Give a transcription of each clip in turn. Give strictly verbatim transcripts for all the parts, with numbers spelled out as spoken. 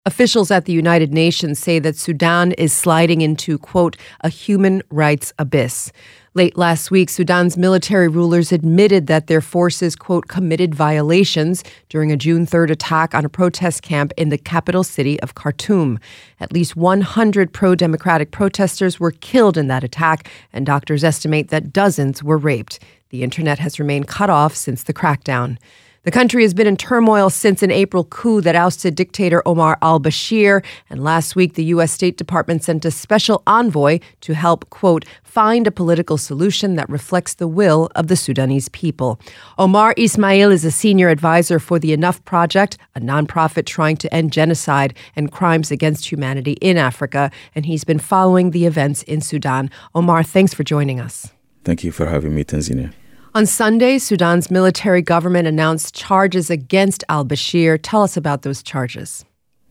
Officials at the United Nations say that Sudan is sliding into, quote, a human rights abyss. Late last week, Sudan's military rulers admitted that their forces, quote, committed violations during a June third attack on a protest camp in the capital city of Khartoum. At least one hundred pro-democratic protesters were killed in that attack, and doctors estimate that dozens were raped. The internet has remained cut off since the crackdown. The country has been in turmoil since an April coup that ousted dictator Omar al-Bashir, and last week the U S State Department sent a special envoy to help, quote, find a political solution that reflects the will of the Sudanese people. Omar Ismail is a senior advisor for the Enough Project, a nonprofit trying to end genocide and crimes against humanity in Africa, and he's been following the events in Sudan. Omar, thanks for joining us. Thank you for having me, Tanzania. On Sunday, Sudan's military government announced charges against al-Bashir. Tell us about those charges.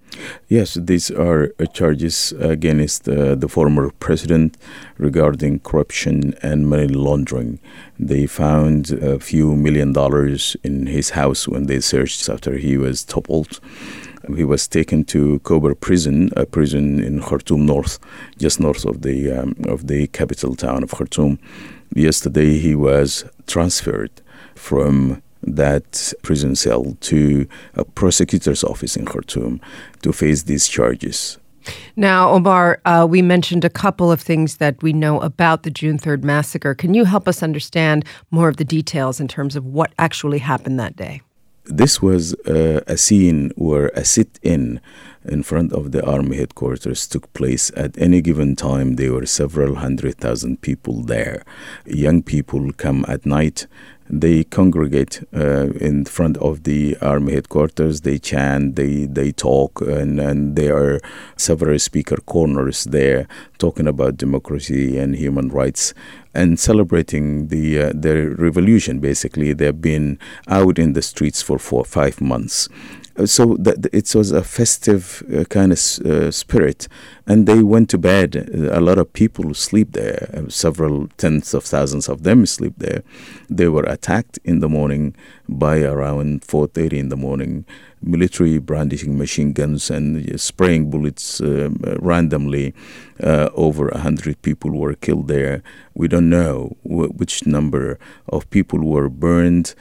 Yes, these are uh, charges against uh, the former president regarding corruption and money laundering. They found a few million dollars in his house when they searched after he was toppled. He was taken to Kober prison, a prison in Khartoum North, just north of the um, of the capital town of Khartoum. Yesterday, he was transferred from that prison cell to a prosecutor's office in Khartoum to face these charges. Now, Omar, uh, we mentioned a couple of things that we know about the June third massacre. Can you help us understand more of the details in terms of what actually happened that day? This was uh, a scene where a sit-in in front of the army headquarters took place. At any given time, there were several hundred thousand people there. Young people come at night. They congregate uh, in front of the army headquarters. They chant, they they talk, and, and there are several speaker corners there talking about democracy and human rights and celebrating the uh, the revolution. Basically, they've been out in the streets for four five months. So that it was a festive uh, kind of uh, spirit, and they went to bed. A lot of people sleep there. Several tens of thousands of them sleep there. They were attacked in the morning by around four thirty in the morning. Military brandishing machine guns and spraying bullets um, randomly. Uh, over a hundred people were killed there. We don't know w- which number of people were burned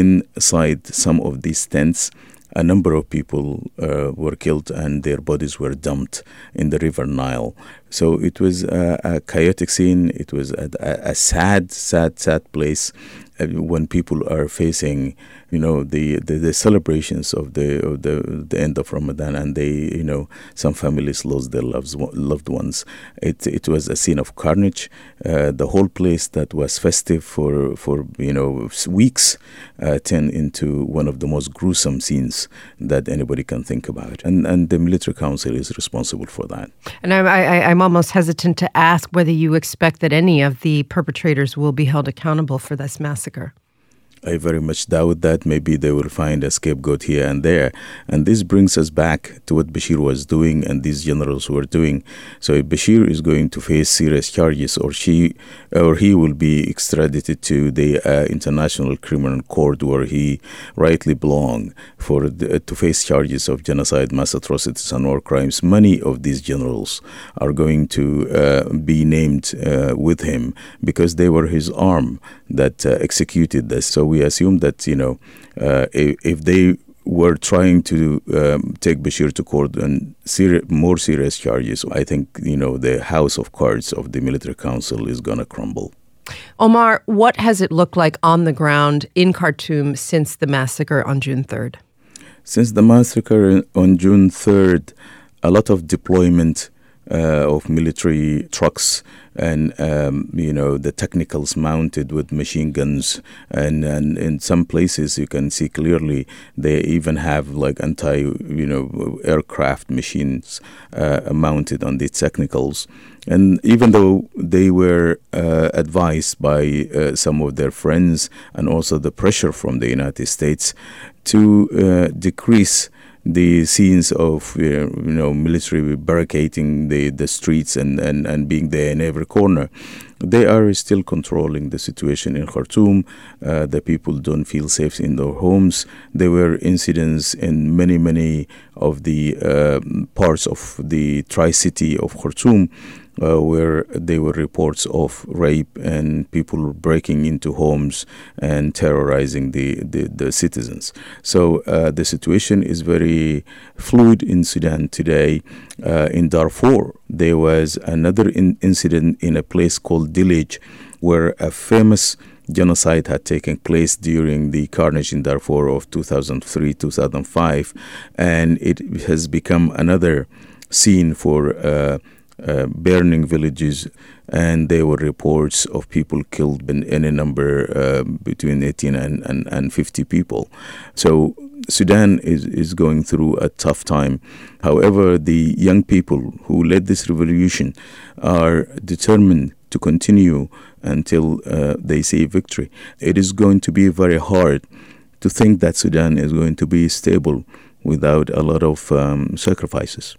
inside some of these tents. A number of people uh, were killed and their bodies were dumped in the River Nile. So it was a, a chaotic scene. It was a, a, a sad, sad, sad place uh, when people are facing, you know, the, the, the celebrations of the of the the end of Ramadan, and they, you know, some families lost their loves, loved ones. It it was a scene of carnage. Uh, the whole place that was festive for for you know weeks uh, turned into one of the most gruesome scenes that anybody can think about, and and the military council is responsible for that. And I, I, I'm almost hesitant to ask whether you expect that any of the perpetrators will be held accountable for this massacre. I very much doubt that. Maybe they will find a scapegoat here and there. And this brings us back to what Bashir was doing and these generals were doing. So if Bashir is going to face serious charges, or she, or he will be extradited to the uh, International Criminal Court where he rightly belongs for the, to face charges of genocide, mass atrocities, and war crimes. Many of these generals are going to uh, be named uh, with him because they were his arm that uh, executed this. So we assume that, you know, uh, if, if they were trying to um, take Bashir to court on seri- more serious charges, I think, you know, the house of cards of the military council is going to crumble. Omar, what has it looked like on the ground in Khartoum since the massacre on June third? Since the massacre on June third, a lot of deployment Uh, of military trucks and, um, you know, the technicals mounted with machine guns. And, and in some places, you can see clearly they even have like anti, you know, aircraft machines uh, mounted on these technicals. And even though they were uh, advised by uh, some of their friends and also the pressure from the United States to uh, decrease the scenes of uh, you know military barricading the, the streets and, and, and being there in every corner. They are still controlling the situation in Khartoum. Uh, the people don't feel safe in their homes. There were incidents in many, many of the uh, parts of the Tri-City of Khartoum uh, where there were reports of rape and people breaking into homes and terrorizing the, the, the citizens. So uh, the situation is very fluid in Sudan today. Uh, in Darfur, there was another in- incident in a place called Dilij, where a famous genocide had taken place during the carnage in Darfur of two thousand three to two thousand five, and it has become another scene for uh, uh, burning villages, and there were reports of people killed in any number uh, between eighteen and, and, and fifty people. So Sudan is, is going through a tough time. However, the young people who led this revolution are determined to continue until uh, they see victory. It is going to be very hard to think that Sudan is going to be stable without a lot of um, sacrifices.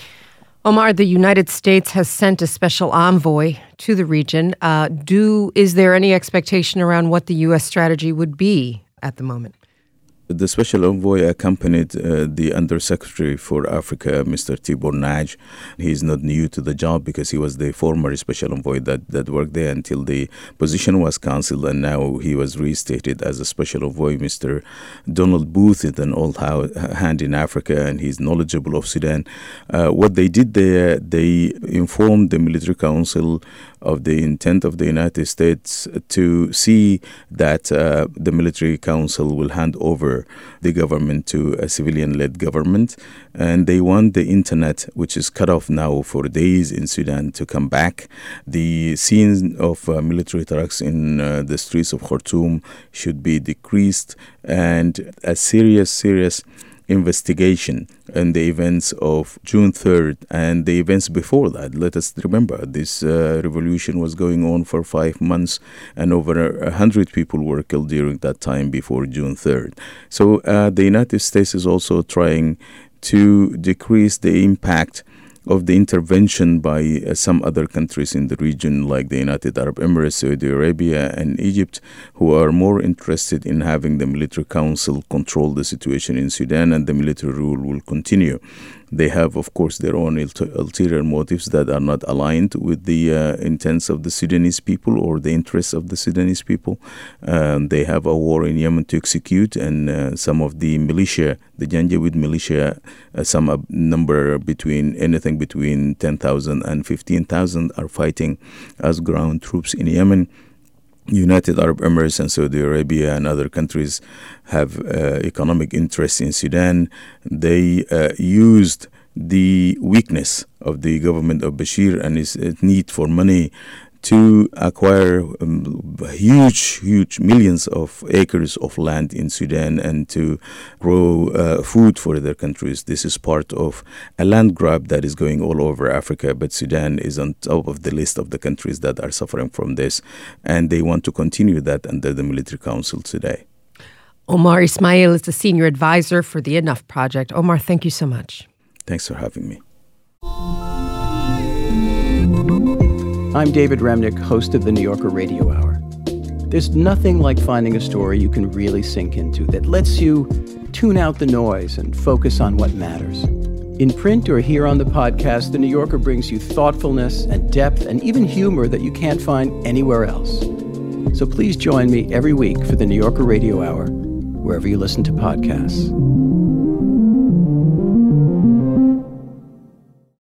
Omar, the United States has sent a special envoy to the region. Uh, do is there any expectation around what the U S strategy would be at the moment? The special envoy accompanied uh, the Undersecretary for Africa, Mister Tibor Nagy. He's not new to the job because he was the former special envoy that, that worked there until the position was cancelled, and now he was restated as a special envoy. Mister Donald Booth is an old hand in Africa, and he's knowledgeable of Sudan. Uh, what they did there, they informed the military council of the intent of the United States to see that uh, the military council will hand over the government to a civilian-led government, and they want the internet, which is cut off now for days in Sudan, to come back. The scenes of uh, military trucks in uh, the streets of Khartoum should be decreased, and a serious, serious investigation in the events of June third and the events before that. Let us remember, this uh, revolution was going on for five months and over a hundred people were killed during that time before June third. So uh, the United States is also trying to decrease the impact of the intervention by uh, some other countries in the region like the United Arab Emirates, Saudi Arabia, and Egypt, who are more interested in having the military council control the situation in Sudan, and the military rule will continue. They have, of course, their own ulterior motives that are not aligned with the uh, intents of the Sudanese people or the interests of the Sudanese people. Um, they have a war in Yemen to execute, and uh, some of the militia, the Janjaweed militia, uh, some uh, number between anything between ten thousand and fifteen thousand are fighting as ground troops in Yemen. United Arab Emirates and Saudi Arabia and other countries have uh, economic interests in Sudan. They uh, used the weakness of the government of Bashir and its need for money to acquire um, huge, huge millions of acres of land in Sudan and to grow uh, food for their countries. This is part of a land grab that is going all over Africa, but Sudan is on top of the list of the countries that are suffering from this, and they want to continue that under the military council today. Omar Ismail is the senior advisor for the Enough Project. Omar, thank you so much. Thanks for having me. I'm David Remnick, host of the New Yorker Radio Hour. There's nothing like finding a story you can really sink into that lets you tune out the noise and focus on what matters. In print or here on the podcast, the New Yorker brings you thoughtfulness and depth and even humor that you can't find anywhere else. So please join me every week for the New Yorker Radio Hour, wherever you listen to podcasts.